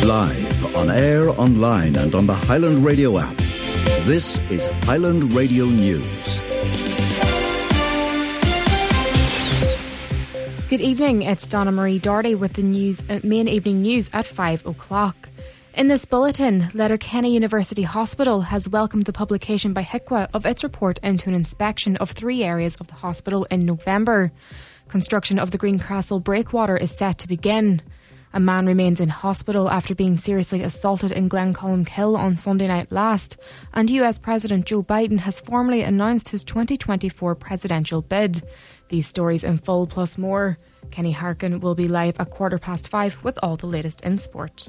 Live, on air, online and on the Highland Radio app. This is Highland Radio News. Good evening, it's Donna Marie Doherty with the main evening news at 5 o'clock. In this bulletin, Letterkenny University Hospital has welcomed the publication by HIQA of its report into an inspection of 3 areas of the hospital in November. Construction of the Greencastle breakwater is set to begin. A man remains in hospital after being seriously assaulted in Glencolmkill on Sunday night last, and US President Joe Biden has formally announced his 2024 presidential bid. These stories in full plus more. Kenny Harkin will be live at 5:15 with all the latest in sport.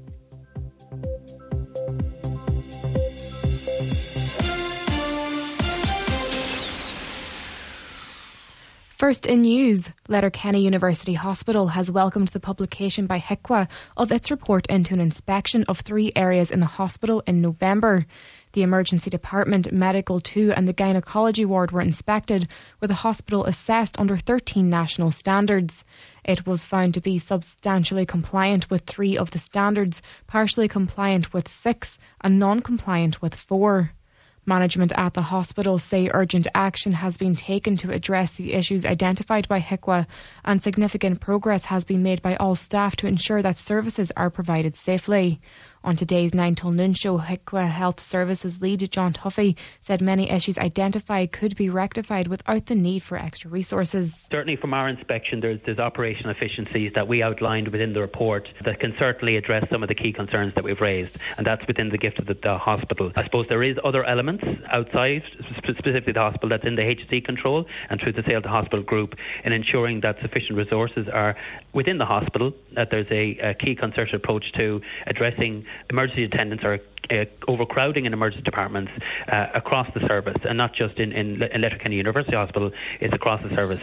First in news, Letterkenny University Hospital has welcomed the publication by HIQA of its report into an inspection of 3 areas in the hospital in November. The emergency department, medical 2 and the gynaecology ward were inspected, with the hospital assessed under 13 national standards. It was found to be substantially compliant with 3 of the standards, partially compliant with 6 and non-compliant with 4. Management at the hospital say urgent action has been taken to address the issues identified by HIQA, and significant progress has been made by all staff to ensure that services are provided safely. On today's 9 till noon show, HIQA Health Services lead John Tuffy said many issues identified could be rectified without the need for extra resources. Certainly from our inspection, there's operational efficiencies that we outlined within the report that can certainly address some of the key concerns that we've raised, and that's within the gift of the hospital. I suppose there is other elements outside, specifically the hospital, that's in the HSE control and through the Sale to Hospital group, in ensuring that sufficient resources are within the hospital, that there's a key concerted approach to addressing emergency attendants or overcrowding in emergency departments across the service, and not just in Letterkenny University Hospital, it's across the service.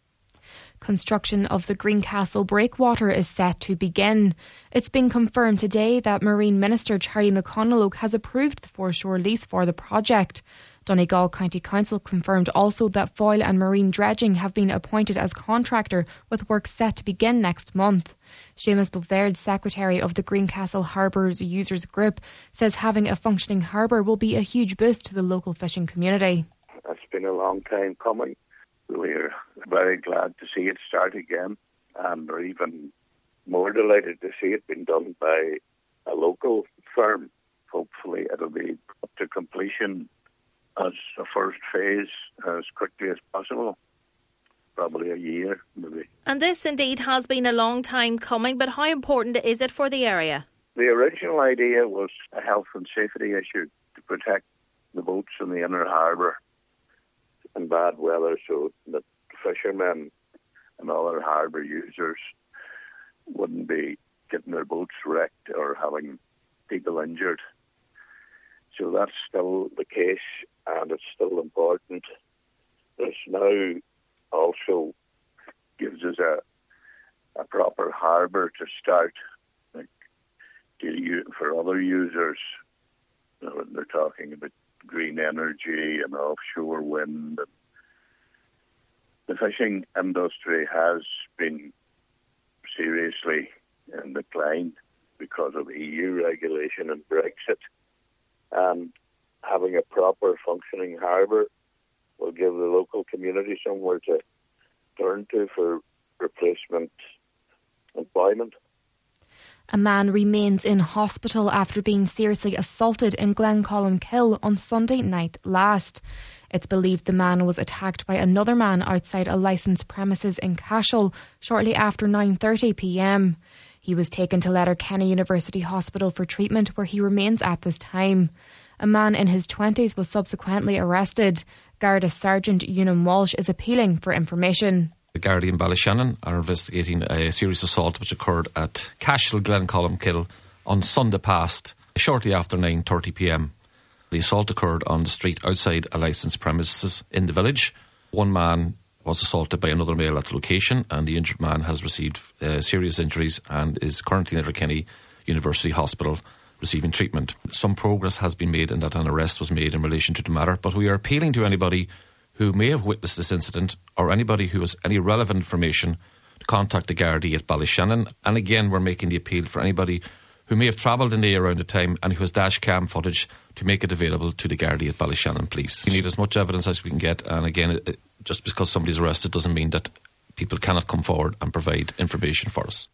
Construction of the Greencastle breakwater is set to begin. It's been confirmed today that Marine Minister Charlie McConalogue has approved the foreshore lease for the project. Donegal County Council confirmed also that Foyle and Marine Dredging have been appointed as contractor, with work set to begin next month. Seamus Bovaird, Secretary of the Greencastle Harbours Users Group, says having a functioning harbour will be a huge boost to the local fishing community. It's been a long time coming. We're very glad to see it start again, and we're even more delighted to see it being done by a local firm. Hopefully it'll be up to completion as a first phase as quickly as possible. Probably a year, maybe. And this indeed has been a long time coming, but how important is it for the area? The original idea was a health and safety issue to protect the boats in the inner harbour in bad weather, so that fishermen and other harbour users wouldn't be getting their boats wrecked or having people injured. So that's still the case, and it's still important. This now also gives us a proper harbour to start, like, for other users. You know, they're talking about green energy and offshore wind. The fishing industry has been seriously in decline because of EU regulation and Brexit. And having a proper functioning harbour will give the local community somewhere to turn to for replacement employment. A man remains in hospital after being seriously assaulted in Glencolmkill on Sunday night last. It's believed the man was attacked by another man outside a licensed premises in Cashel shortly after 9:30 p.m. He was taken to Letterkenny University Hospital for treatment, where he remains at this time. A man in his 20s was subsequently arrested. Garda Sergeant Ewan Walsh is appealing for information. The Gardaí in Ballyshannon are investigating a serious assault which occurred at Cashel, Glencolmkill on Sunday past, shortly after 9:30 p.m. The assault occurred on the street outside a licensed premises in the village. One man was assaulted by another male at the location, and the injured man has received serious injuries and is currently in Letterkenny University Hospital receiving treatment. Some progress has been made in that an arrest was made in relation to the matter, but we are appealing to anybody who may have witnessed this incident or anybody who has any relevant information to contact the Gardaí at Ballyshannon. And again, we're making the appeal for anybody who may have travelled in the area around the time and who has dash cam footage to make it available to the Gardaí at Ballyshannon Police. We need as much evidence as we can get, and again, just because somebody's arrested doesn't mean that people cannot come forward and provide information for us.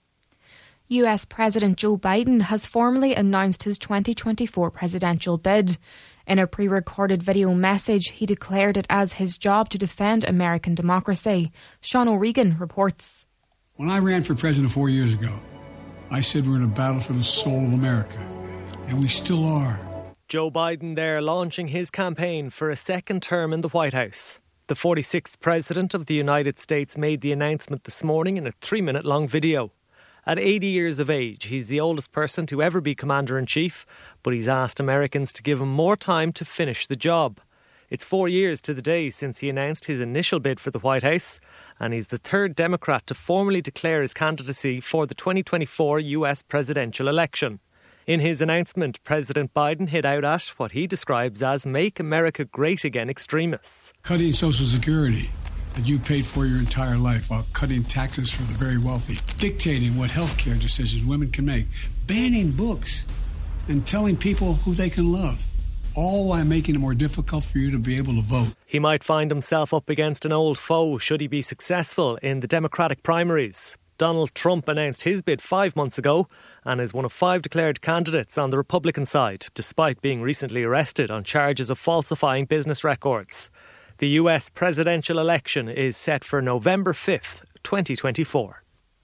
US President Joe Biden has formally announced his 2024 presidential bid. In a pre-recorded video message, he declared it as his job to defend American democracy. Sean O'Regan reports. When I ran for president 4 years ago, I said we're in a battle for the soul of America, and we still are. Joe Biden there launching his campaign for a second term in the White House. The 46th President of the United States made the announcement this morning in a 3-minute long video. At 80 years of age, he's the oldest person to ever be Commander-in-Chief, but he's asked Americans to give him more time to finish the job. It's 4 years to the day since he announced his initial bid for the White House, and he's the third Democrat to formally declare his candidacy for the 2024 US presidential election. In his announcement, President Biden hit out at what he describes as Make America Great Again extremists. Cutting Social Security that you paid for your entire life while cutting taxes for the very wealthy, dictating what healthcare decisions women can make, banning books, and telling people who they can love, all while making it more difficult for you to be able to vote. He might find himself up against an old foe should he be successful in the Democratic primaries. Donald Trump announced his bid 5 months ago and is one of 5 declared candidates on the Republican side, despite being recently arrested on charges of falsifying business records. The US presidential election is set for November 5th, 2024.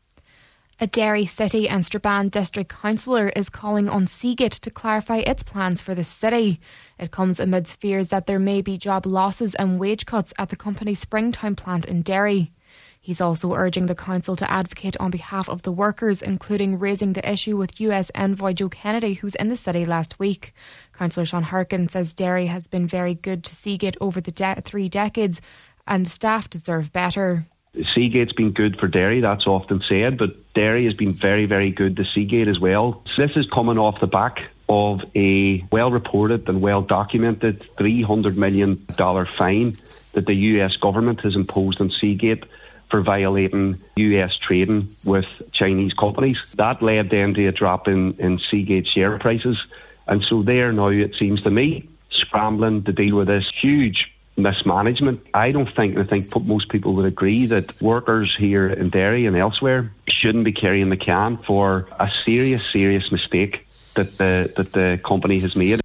A Derry City and Strabane District Councillor is calling on Seagate to clarify its plans for the city. It comes amidst fears that there may be job losses and wage cuts at the company's Springtown plant in Derry. He's also urging the council to advocate on behalf of the workers, including raising the issue with US envoy Joe Kennedy, who's in the city last week. Councillor Sean Harkin says Derry has been very good to Seagate over the 3 decades and the staff deserve better. Seagate's been good for Derry, that's often said, but Derry has been very, very good to Seagate as well. So this is coming off the back of a well-reported and well-documented $300 million fine that the US government has imposed on Seagate for violating US trading with Chinese companies. That led then to a drop in Seagate share prices. And so they're now, it seems to me, scrambling to deal with this huge mismanagement. I think most people would agree that workers here in Derry and elsewhere shouldn't be carrying the can for a serious mistake that the company has made.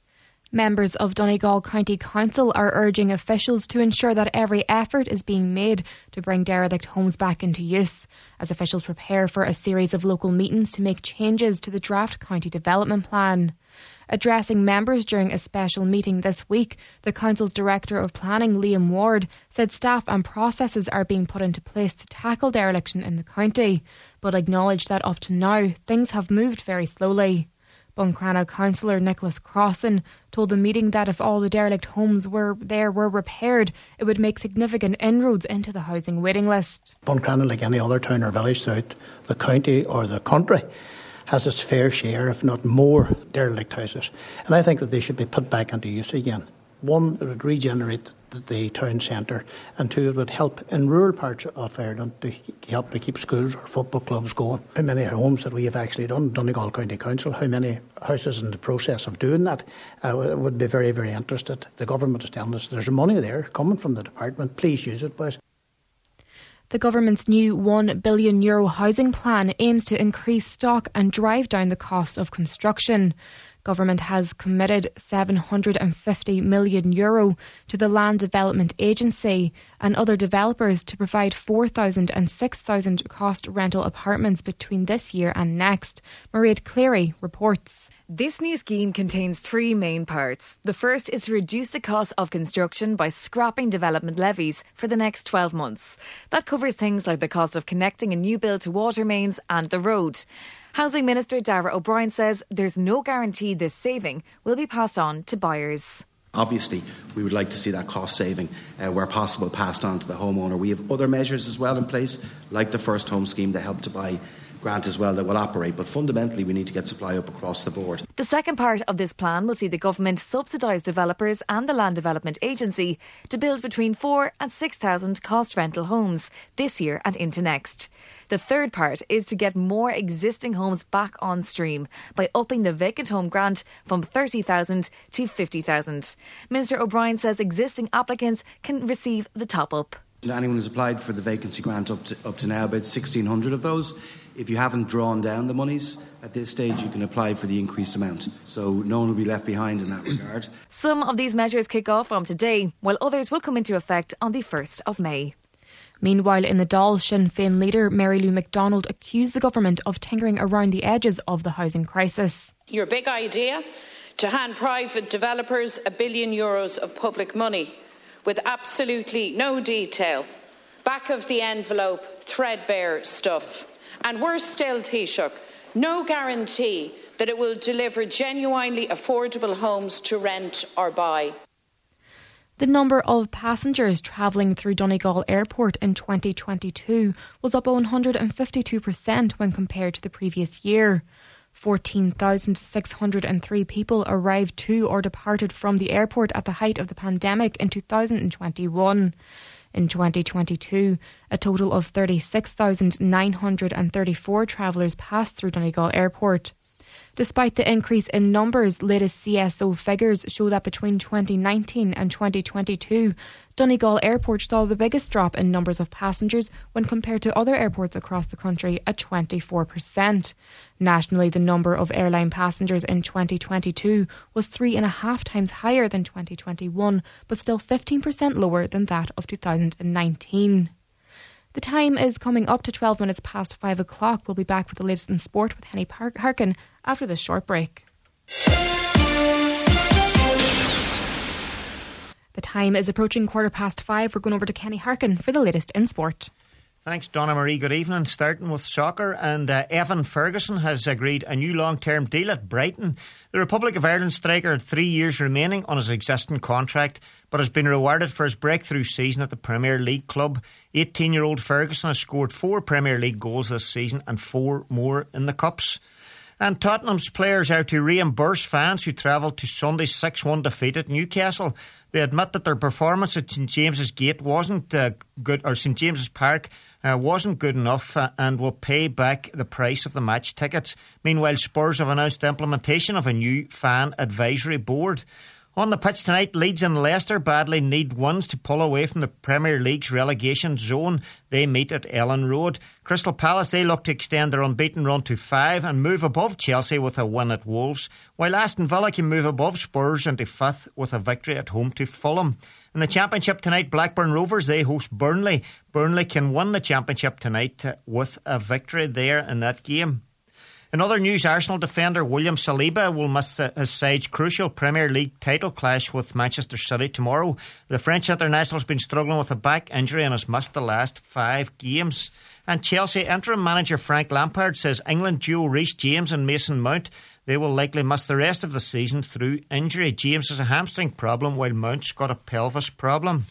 Members of Donegal County Council are urging officials to ensure that every effort is being made to bring derelict homes back into use, as officials prepare for a series of local meetings to make changes to the draft county development plan. Addressing members during a special meeting this week, the council's Director of Planning, Liam Ward, said staff and processes are being put into place to tackle dereliction in the county, but acknowledged that up to now, things have moved very slowly. Buncrana councillor Nicholas Crossan told the meeting that if all the derelict homes were repaired, it would make significant inroads into the housing waiting list. Buncrana, like any other town or village throughout the county or the country, has its fair share, if not more, derelict houses. And I think that they should be put back into use again. One, it would regenerate the town centre, and 2, it would help in rural parts of Ireland to help to keep schools or football clubs going. How many homes that we have actually done, Donegal County Council, how many houses in the process of doing that, would be very, very interested. The government is telling us there's money there coming from the department, please use it, boys. The government's new €1 billion housing plan aims to increase stock and drive down the cost of construction. Government has committed €750 million to the Land Development Agency and other developers to provide 4,000 and 6,000 cost rental apartments between this year and next. Mairead Cleary reports. This new scheme contains 3 main parts. The first is to reduce the cost of construction by scrapping development levies for the next 12 months. That covers things like the cost of connecting a new build to water mains and the road. Housing Minister Darragh O'Brien says there's no guarantee this saving will be passed on to buyers. Obviously, we would like to see that cost saving, where possible, passed on to the homeowner. We have other measures as well in place, like the First Home Scheme, that help to buy grant as well that will operate. But fundamentally, we need to get supply up across the board. The second part of this plan will see the government subsidise developers and the Land Development Agency to build between 4,000 and 6,000 cost rental homes this year and into next. The third part is to get more existing homes back on stream by upping the vacant home grant from 30,000 to 50,000. Minister O'Brien says existing applicants can receive the top up. Anyone who's applied for the vacancy grant up to now, about 1,600 of those. If you haven't drawn down the monies at this stage, you can apply for the increased amount. So no one will be left behind in that regard. Some of these measures kick off from today, while others will come into effect on the 1st of May. Meanwhile, in the Dáil, Sinn Féin leader Mary Lou McDonald accused the government of tinkering around the edges of the housing crisis. Your big idea to hand private developers €1 billion of public money with absolutely no detail, back of the envelope, threadbare stuff. And worse still, Taoiseach, no guarantee that it will deliver genuinely affordable homes to rent or buy. The number of passengers travelling through Donegal Airport in 2022 was up 152% when compared to the previous year. 14,603 people arrived to or departed from the airport at the height of the pandemic in 2021. In 2022, a total of 36,934 travellers passed through Donegal Airport. Despite the increase in numbers, latest CSO figures show that between 2019 and 2022, Donegal Airport saw the biggest drop in numbers of passengers when compared to other airports across the country at 24%. Nationally, the number of airline passengers in 2022 was 3.5 times higher than 2021, but still 15% lower than that of 2019. The time is coming up to 12 minutes past 5 o'clock. We'll be back with the latest in sport with Henny Harkin after this short break. The time is approaching 5:15. We're going over to Kenny Harkin for the latest in sport. Thanks, Donna Marie. Good evening. Starting with soccer, and Evan Ferguson has agreed a new long-term deal at Brighton. The Republic of Ireland striker had 3 years remaining on his existing contract, but has been rewarded for his breakthrough season at the Premier League club. 18-year-old Ferguson has scored 4 Premier League goals this season and 4 more in the Cups. And Tottenham's players are to reimburse fans who travelled to Sunday's 6-1 defeat at Newcastle. They admit that their performance at St James's Gate wasn't good, or St James's Park wasn't good enough, and will pay back the price of the match tickets. Meanwhile, Spurs have announced implementation of a new fan advisory board. On the pitch tonight, Leeds and Leicester badly need wins to pull away from the Premier League's relegation zone. They meet at Ellen Road. Crystal Palace, they look to extend their unbeaten run to 5 and move above Chelsea with a win at Wolves, while Aston Villa can move above Spurs into 5th with a victory at home to Fulham. In the Championship tonight, Blackburn Rovers, they host Burnley. Burnley can win the Championship tonight with a victory there in that game. In other news, Arsenal defender William Saliba will miss his side's crucial Premier League title clash with Manchester City tomorrow. The French international has been struggling with a back injury and has missed the last 5 games. And Chelsea interim manager Frank Lampard says England duo Reece James and Mason Mount, they will likely miss the rest of the season through injury. James has a hamstring problem while Mount's got a pelvis problem.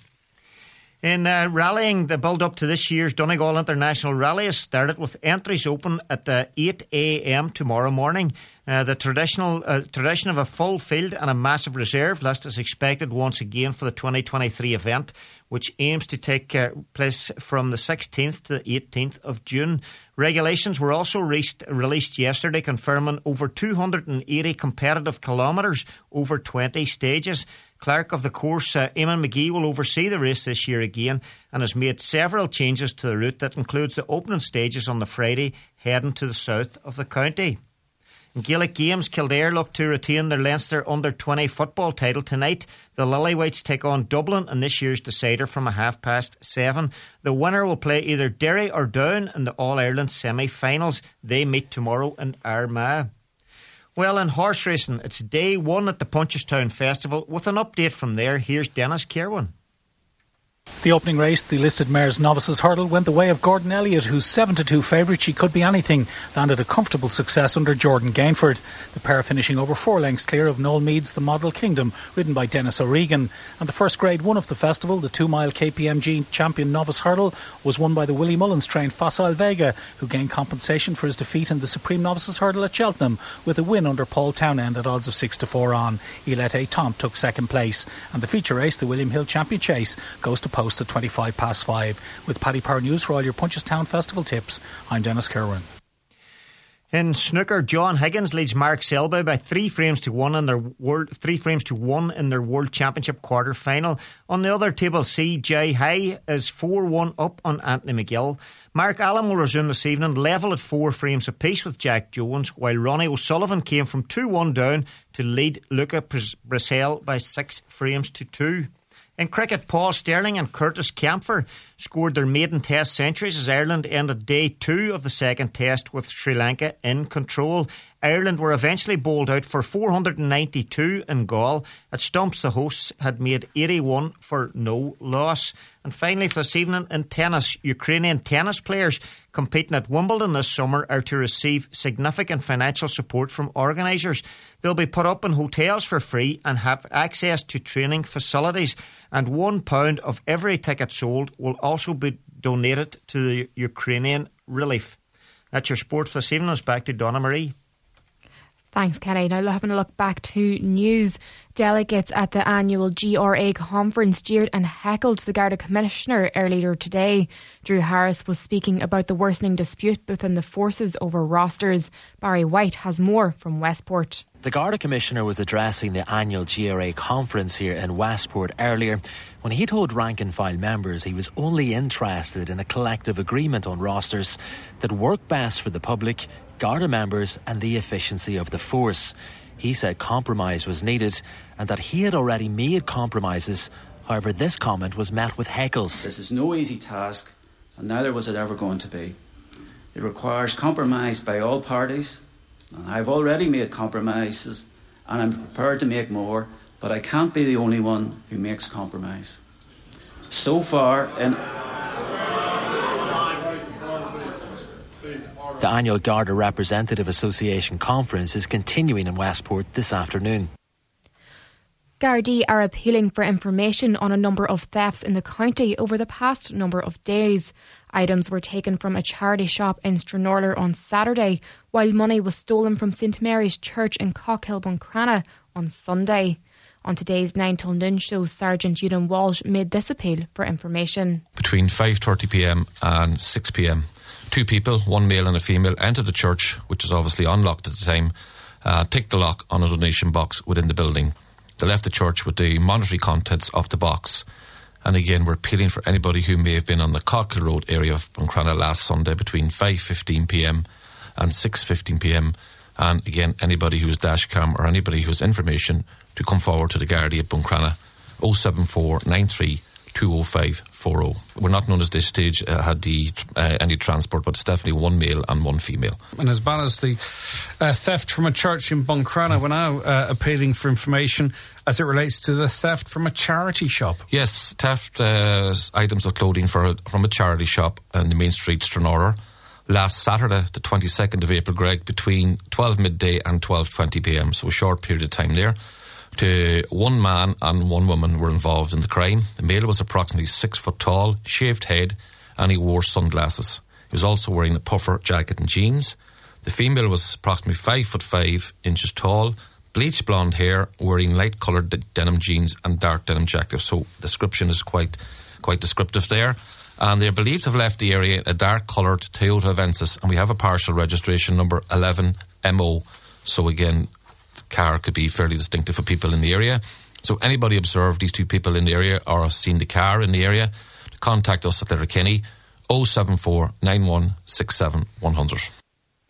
In rallying, the build-up to this year's Donegal International Rally has started with entries open at 8 a.m. tomorrow morning. The tradition of a full field and a massive reserve list is expected once again for the 2023 event, which aims to take place from the 16th to the 18th of June. Regulations were also released yesterday, confirming over 280 competitive kilometres over 20 stages. Clerk of the course, Eamon McGee, will oversee the race this year again and has made several changes to the route that includes the opening stages on the Friday heading to the south of the county. In Gaelic games, Kildare look to retain their Leinster Under-20 football title tonight. The Lillywhites take on Dublin in this year's decider from 7:30. The winner will play either Derry or Down in the All-Ireland semi-finals. They meet tomorrow in Armagh. Well, in horse racing, it's day 1 at the Punchestown Festival. With an update from there, here's Dennis Kerwin. The opening race, the listed mares novices hurdle, went the way of Gordon Elliott, whose 7-2 favourite, She Could Be Anything, landed a comfortable success under Jordan Gainford. The pair finishing over 4 lengths clear of Noel Meade's The Model Kingdom, ridden by Dennis O'Regan. And the first grade 1 of the festival, the 2-mile KPMG champion novice hurdle, was won by the Willie Mullins trained Fossil Vega, who gained compensation for his defeat in the Supreme Novices hurdle at Cheltenham, with a win under Paul Townend at odds of 6-4 on. Ilete Tom took second place. And the feature race, the William Hill Champion Chase, goes to post at 5:25. With Paddy Power News for all your Punchestown Festival tips, I'm Dennis Kerwin. In snooker, John Higgins leads Mark Selby by 3 frames to 1 in their World Championship quarter final. On the other table, CJ Hay is 4-1 up on Anthony McGill. Mark Allen will resume this evening, level at 4 frames apiece with Jack Jones, while Ronnie O'Sullivan came from 2-1 down to lead Luca Brissell by 6 frames to 2. In cricket, Paul Sterling and Curtis Campher scored their maiden test centuries as Ireland ended day 2 of the second test with Sri Lanka in control. Ireland were eventually bowled out for 492 in Gaul. At stumps, the hosts had made 81 for no loss. And finally, for this evening in tennis, Ukrainian tennis players competing at Wimbledon this summer are to receive significant financial support from organisers. They'll be put up in hotels for free and have access to training facilities. And £1 of every ticket sold will also be donated to the Ukrainian relief. That's your sport for this evening. It's back to Donna Marie. Thanks, Kenny. Now having a look back to news. Delegates at the annual GRA conference jeered and heckled the Garda Commissioner earlier today. Drew Harris was speaking about the worsening dispute within the forces over rosters. Barry White has more from Westport. The Garda Commissioner was addressing the annual GRA conference here in Westport earlier when he told rank and file members he was only interested in a collective agreement on rosters that work best for the public, Garda members and the efficiency of the force. He said compromise was needed and that he had already made compromises. However, this comment was met with heckles. This is no easy task, and neither was it ever going to be. It requires compromise by all parties, and I've already made compromises and I'm prepared to make more, but I can't be the only one who makes compromise. So far in the annual Garda Representative Association conference is continuing in Westport this afternoon. Gardaí are appealing for information on a number of thefts in the county over the past number of days. Items were taken from a charity shop in Stranorlar on Saturday, while money was stolen from St Mary's Church in Cockhill, Buncrana on Sunday. On today's 9 till noon show, Sergeant Ewan Walsh made this appeal for information. Between 5:30pm and 6pm, 2 people, 1 male and a female, entered the church, which was obviously unlocked at the time, picked the lock on a donation box within the building. They left the church with the monetary contents of the box. And again, we're appealing for anybody who may have been on the Cockhill Road area of Buncrana last Sunday between 5:15pm and 6:15pm. And again, anybody who's dashcam or anybody who's information to come forward to the Gardaí at Buncrana, 07493 20540. We're not known at this stage had any transport, but it's definitely 1 male and 1 female. And as bad as the theft from a church in Buncrana, we're now appealing for information as it relates to the theft from a charity shop. Yes, theft items of clothing from a charity shop in the main street, Stranorlar. Last Saturday, the 22nd of April, Greg, between 12 midday and 12:20pm, so a short period of time there. To 1 man and 1 woman were involved in the crime. The male was approximately 6 foot tall, shaved head, and he wore sunglasses. He was also wearing a puffer jacket and jeans. The female was approximately 5'5" tall, bleached blonde hair, wearing light coloured denim jeans and dark denim jacket. So description is quite descriptive there. And they're believed to have left the area in a dark coloured Toyota Avensis, and we have a partial registration number 11MO. So again, car could be fairly distinctive for people in the area. So anybody observed these 2 people in the area or seen the car in the area, to contact us at Letterkenny 074 9167 100.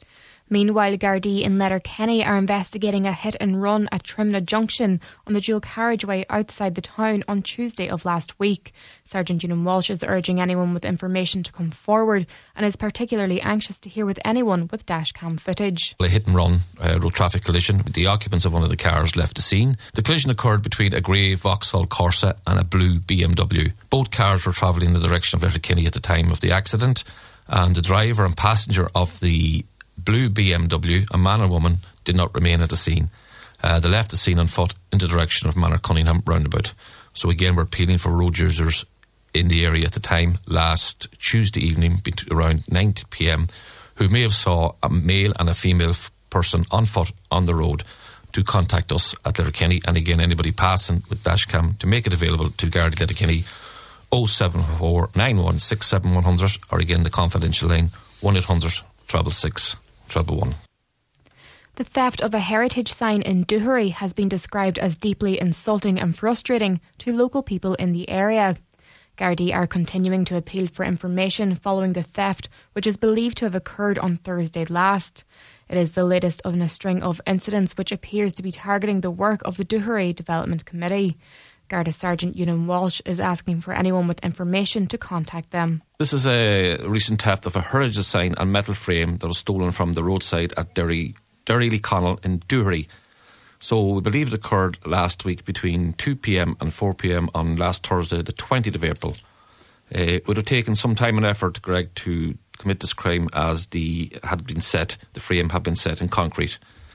Meanwhile, Gardaí in Letterkenny are investigating a hit and run at Trimna Junction on the dual carriageway outside the town on Tuesday of last week. Sergeant Ewan Walsh is urging anyone with information to come forward and is particularly anxious to hear with anyone with dashcam footage. A hit and run road traffic collision. The occupants of one of the cars left the scene. The collision occurred between a grey Vauxhall Corsa and a blue BMW. Both cars were travelling in the direction of Letterkenny at the time of the accident, and the driver and passenger of the blue BMW, a man and woman, did not remain at the scene. They left the scene on foot in the direction of Manor Cunningham roundabout. So again, we're appealing for road users in the area at the time last Tuesday evening around 9 p.m. who may have saw a male and a female person on foot on the road to contact us at Letterkenny, and again anybody passing with dashcam to make it available to Gardaí Letterkenny 074 9167 100, or again the confidential line 1800 666 111. The theft of a heritage sign in Doohery has been described as deeply insulting and frustrating to local people in the area. Gardaí are continuing to appeal for information following the theft, which is believed to have occurred on Thursday last. It is the latest in a string of incidents which appears to be targeting the work of the Doohery Development Committee. Garda Sergeant Ewan Walsh is asking for anyone with information to contact them. This is a recent theft of a heritage sign and metal frame that was stolen from the roadside at Derry Connell in Doohery. So we believe it occurred last week between 2 p.m. and 4 p.m. on last Thursday, the 20th of April. It would have taken some time and effort, Greg, to commit this crime, as the frame had been set in concrete.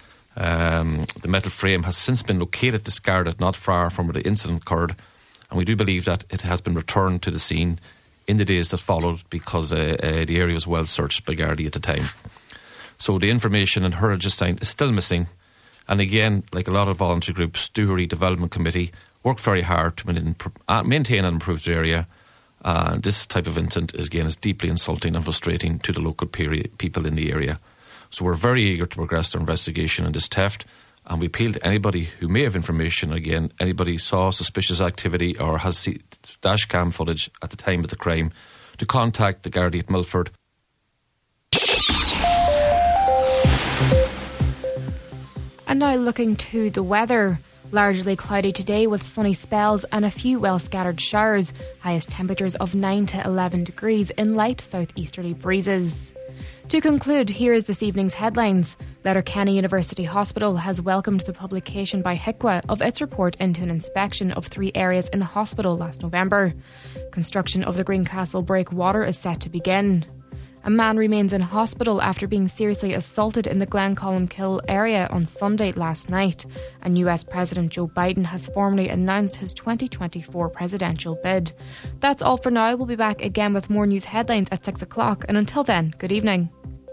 The metal frame has since been located, discarded not far from where the incident occurred, and we do believe that it has been returned to the scene in the days that followed, because the area was well searched by Gardaí at the time. So the information in heritage sign is still missing, and again, like a lot of voluntary groups, Doohery Development Committee worked very hard to maintain and improve the area. This type of incident is deeply insulting and frustrating to the local people in the area. So we're very eager to progress our investigation on this theft, and we appeal to anybody who may have information. Again, anybody saw suspicious activity or has seen dashcam footage at the time of the crime, to contact the Gardaí at Milford. And now looking to the weather. Largely cloudy today with sunny spells and a few well-scattered showers. Highest temperatures of 9 to 11 degrees in light southeasterly breezes. To conclude, here is this evening's headlines. Letterkenny University Hospital has welcomed the publication by HIQA of its report into an inspection of 3 areas in the hospital last November. Construction of the Greencastle breakwater is set to begin. A man remains in hospital after being seriously assaulted in the Glencolmkill area on Sunday last night. And US President Joe Biden has formally announced his 2024 presidential bid. That's all for now. We'll be back again with more news headlines at 6 o'clock. And until then, good evening.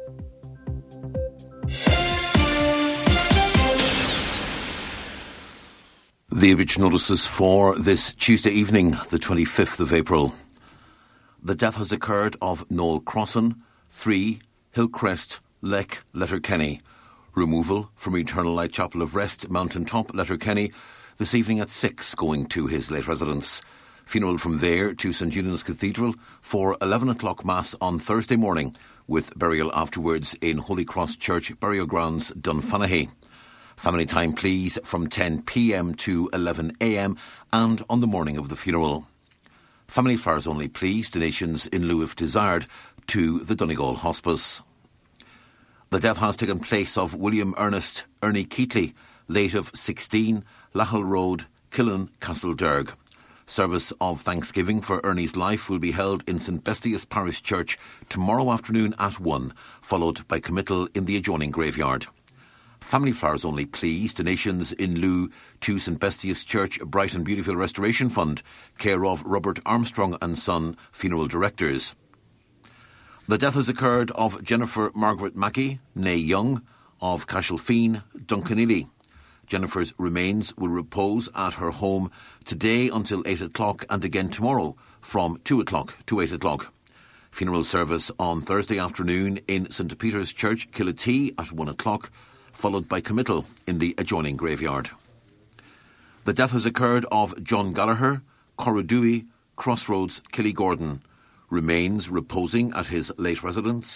The Image notices for this Tuesday evening, the 25th of April. The death has occurred of Noel Crossan, 3, Hillcrest, Leck, Letterkenny. Removal from Eternal Light Chapel of Rest, Mountain Top, Letterkenny, this evening at 6, going to his late residence. Funeral from there to St Eunan's Cathedral for 11 o'clock Mass on Thursday morning, with burial afterwards in Holy Cross Church Burial Grounds, Dunfanaghy. Family time, please, from 10 p.m. to 11 a.m. and on the morning of the funeral. Family flowers only, please. Donations in lieu if desired to the Donegal Hospice. The death has taken place of William Ernest Ernie Keatley, late of 16, Lahal Road, Killen, Castlederg. Service of thanksgiving for Ernie's life will be held in St Bestius Parish Church tomorrow afternoon at 1, followed by committal in the adjoining graveyard. Family flowers only, please. Donations in lieu to St Bestius Church Brighton Beautiful Restoration Fund, care of Robert Armstrong and Son, funeral directors. The death has occurred of Jennifer Margaret Mackey, née Young, of Castlefeen, Duncanilly. Jennifer's remains will repose at her home today until 8 o'clock and again tomorrow from 2 o'clock to 8 o'clock. Funeral service on Thursday afternoon in St Peter's Church, Killatee at 1 o'clock, followed by committal in the adjoining graveyard. The death has occurred of John Gallagher, Corradui, Crossroads, Killygordon. Remains reposing at his late residence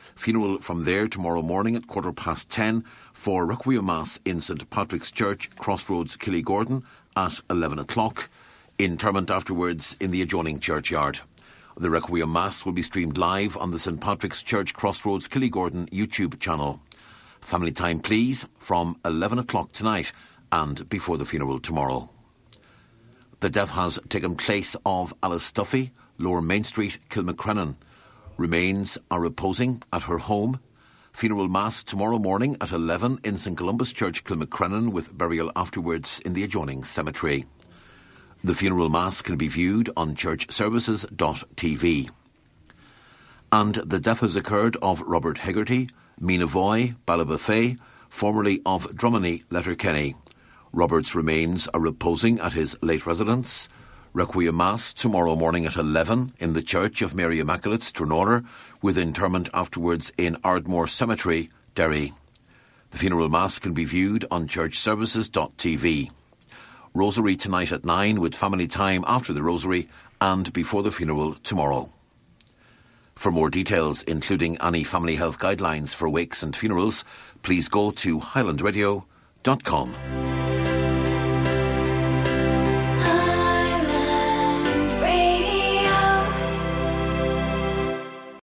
Funeral from there tomorrow morning at 10:15 for Requiem Mass in St Patrick's Church, Crossroads, Killygordon at 11 o'clock. Interment afterwards in the adjoining churchyard. The Requiem Mass will be streamed live on the St Patrick's Church, Crossroads, Killygordon YouTube channel. Family time, please, from 11 o'clock tonight and before the funeral tomorrow. The death has taken place of Alice Duffy, Lower Main Street, Kilmacrennan. Remains are reposing at her home. Funeral Mass tomorrow morning at 11 in St Columba's Church, Kilmacrennan, with burial afterwards in the adjoining cemetery. The funeral Mass can be viewed on churchservices.tv. And the death has occurred of Robert Hegarty, Mina Voy, Ballabafay, formerly of Drummony, Letterkenny. Robert's remains are reposing at his late residence. Requiem Mass tomorrow morning at 11 in the Church of Mary Immaculate, Stranora, with interment afterwards in Ardmore Cemetery, Derry. The funeral Mass can be viewed on churchservices.tv. Rosary tonight at 9 with family time after the Rosary and before the funeral tomorrow. For more details, including any family health guidelines for wakes and funerals, please go to highlandradio.com.